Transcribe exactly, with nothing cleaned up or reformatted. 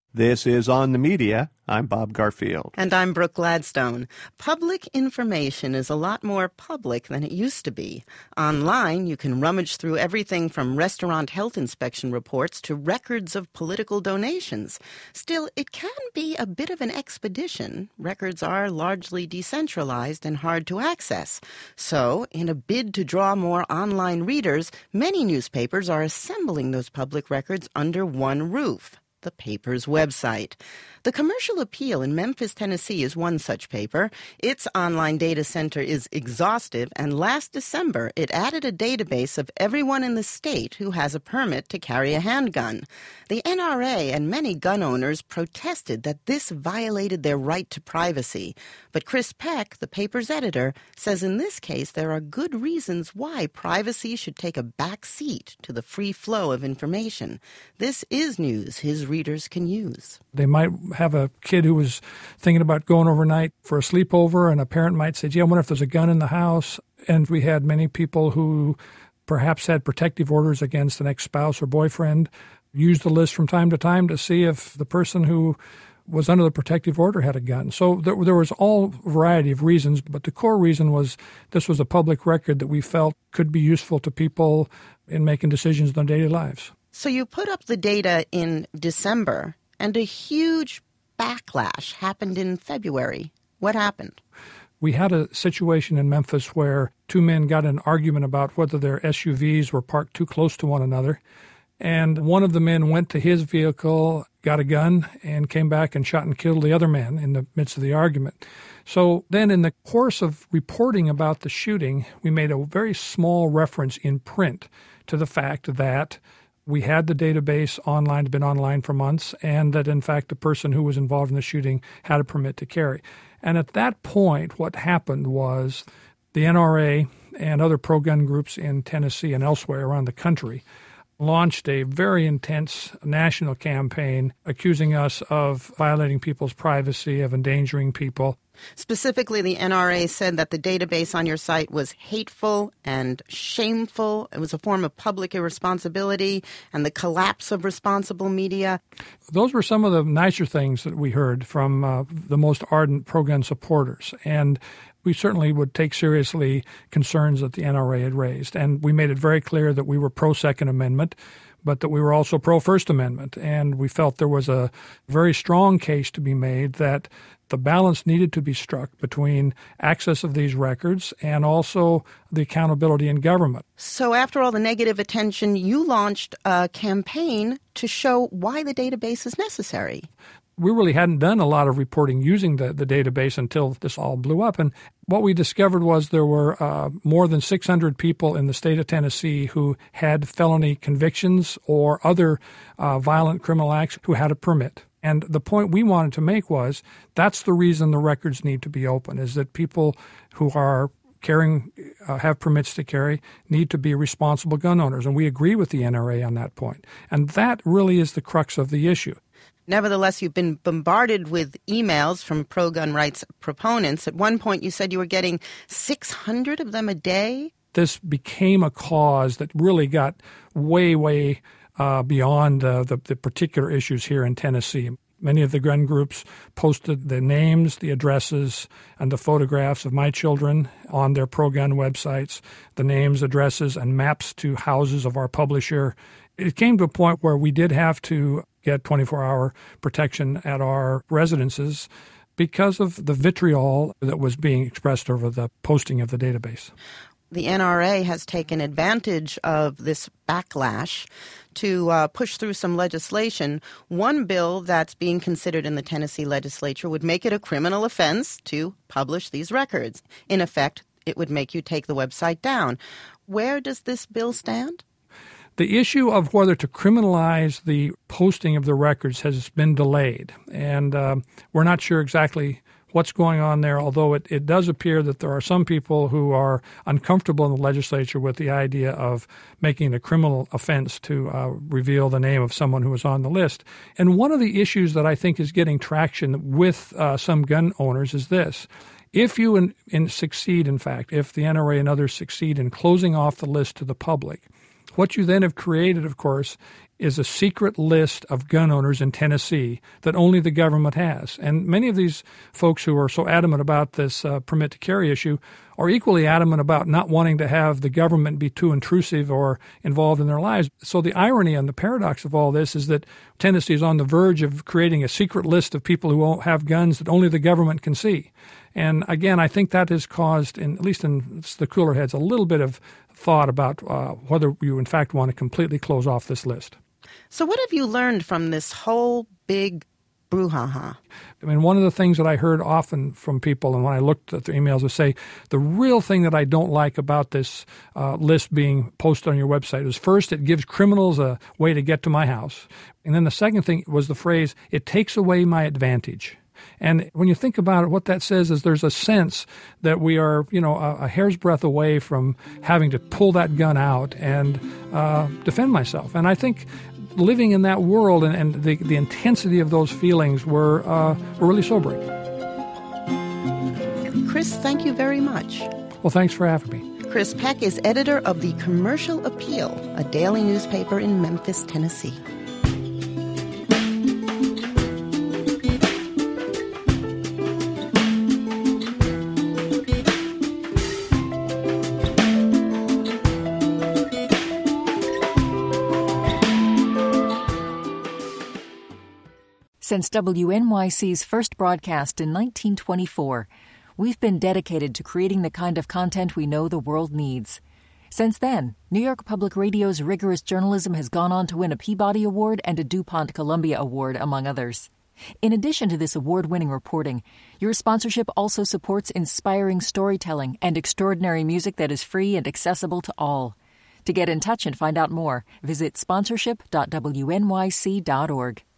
This is On the Media. I'm Bob Garfield. And I'm Brooke Gladstone. Public information is a lot more public than it used to be. Online, you can rummage through everything from restaurant health inspection reports to records of political donations. Still, it can be a bit of an expedition. Records are largely decentralized and hard to access. So, in a bid to draw more online readers, many newspapers are assembling those public records under one roof: the paper's website. The Commercial Appeal in Memphis, Tennessee is one such paper. Its online data center is exhaustive, and last December it added a database of everyone in the state who has a permit to carry a handgun. The N R A and many gun owners protested that this violated their right to privacy. But Chris Peck, the paper's editor, says in this case there are good reasons why privacy should take a back seat to the free flow of information. This is news his readers can use. They might have a kid who was thinking about going overnight for a sleepover, and a parent might say, gee, I wonder if there's a gun in the house. And we had many people who perhaps had protective orders against an ex-spouse or boyfriend use the list from time to time to see if the person who was under the protective order had a gun. So there, there was all variety of reasons, but the core reason was this was a public record that we felt could be useful to people in making decisions in their daily lives. So you put up the data in December, and a huge backlash happened in February. What happened? We had a situation in Memphis where two men got in an argument about whether their S U Vs were parked too close to one another. And one of the men went to his vehicle, got a gun, and came back and shot and killed the other man in the midst of the argument. So then in the course of reporting about the shooting, we made a very small reference in print to the fact that we had the database online, had been online for months, and that, in fact, the person who was involved in the shooting had a permit to carry. And at that point, what happened was the N R A and other pro-gun groups in Tennessee and elsewhere around the country launched a very intense national campaign accusing us of violating people's privacy, of endangering people. Specifically, the N R A said that the database on your site was hateful and shameful. It was a form of public irresponsibility and the collapse of responsible media. Those were some of the nicer things that we heard from uh, the most ardent pro-gun supporters. And we certainly would take seriously concerns that the N R A had raised. And we made it very clear that we were pro-Second Amendment, but that we were also pro-First Amendment. And we felt there was a very strong case to be made that the balance needed to be struck between access of these records and also the accountability in government. So after all the negative attention, you launched a campaign to show why the database is necessary. We really hadn't done a lot of reporting using the, the database until this all blew up. And what we discovered was there were uh, more than six hundred people in the state of Tennessee who had felony convictions or other uh, violent criminal acts who had a permit. And the point we wanted to make was that's the reason the records need to be open, is that people who are carrying, uh, have permits to carry, need to be responsible gun owners. And we agree with the N R A on that point. And that really is the crux of the issue. Nevertheless, you've been bombarded with emails from pro-gun rights proponents. At one point, you said you were getting six hundred of them a day. This became a cause that really got way, way uh, beyond uh, the, the particular issues here in Tennessee. Many of the gun groups posted the names, the addresses, and the photographs of my children on their pro-gun websites, the names, addresses, and maps to houses of our publisher. It came to a point where we did have to get twenty-four hour protection at our residences because of the vitriol that was being expressed over the posting of the database. The N R A has taken advantage of this backlash to uh, push through some legislation. One bill that's being considered in the Tennessee legislature would make it a criminal offense to publish these records. In effect, it would make you take the website down. Where does this bill stand? The issue of whether to criminalize the posting of the records has been delayed, and uh, we're not sure exactly what's going on there, although it, it does appear that there are some people who are uncomfortable in the legislature with the idea of making it a criminal offense to uh, reveal the name of someone who is on the list. And one of the issues that I think is getting traction with uh, some gun owners is this. If you in, in succeed, in fact, if the N R A and others succeed in closing off the list to the public, what you then have created, of course, is a secret list of gun owners in Tennessee that only the government has. And many of these folks who are so adamant about this uh, permit to carry issue are equally adamant about not wanting to have the government be too intrusive or involved in their lives. So the irony and the paradox of all this is that Tennessee is on the verge of creating a secret list of people who won't have guns that only the government can see. And again, I think that has caused, in, at least in the cooler heads, a little bit of thought about uh, whether you in fact want to completely close off this list. So what have you learned from this whole big brouhaha? I mean, one of the things that I heard often from people, and when I looked at their emails, was say, the real thing that I don't like about this uh, list being posted on your website is, first, it gives criminals a way to get to my house. And then the second thing was the phrase, it takes away my advantage. And when you think about it, what that says is there's a sense that we are, you know, a, a hair's breadth away from having to pull that gun out and uh, defend myself. And I think living in that world and, and the, the intensity of those feelings were, uh, were really sobering. Chris, thank you very much. Well, thanks for having me. Chris Peck is editor of the Commercial Appeal, a daily newspaper in Memphis, Tennessee. Since W N Y C's first broadcast in nineteen twenty-four, we've been dedicated to creating the kind of content we know the world needs. Since then, New York Public Radio's rigorous journalism has gone on to win a Peabody Award and a DuPont Columbia Award, among others. In addition to this award-winning reporting, your sponsorship also supports inspiring storytelling and extraordinary music that is free and accessible to all. To get in touch and find out more, visit sponsorship dot w n y c dot org.